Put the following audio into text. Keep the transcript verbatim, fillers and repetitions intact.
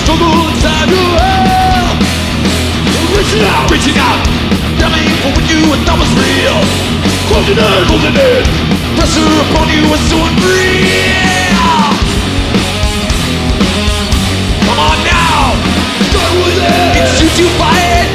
struggle inside your head. Reaching out, reaching out, coming for what you thought was real. Closing in, closing in, pressure upon you is so unreal. Come on now, start with it. It's you to fight.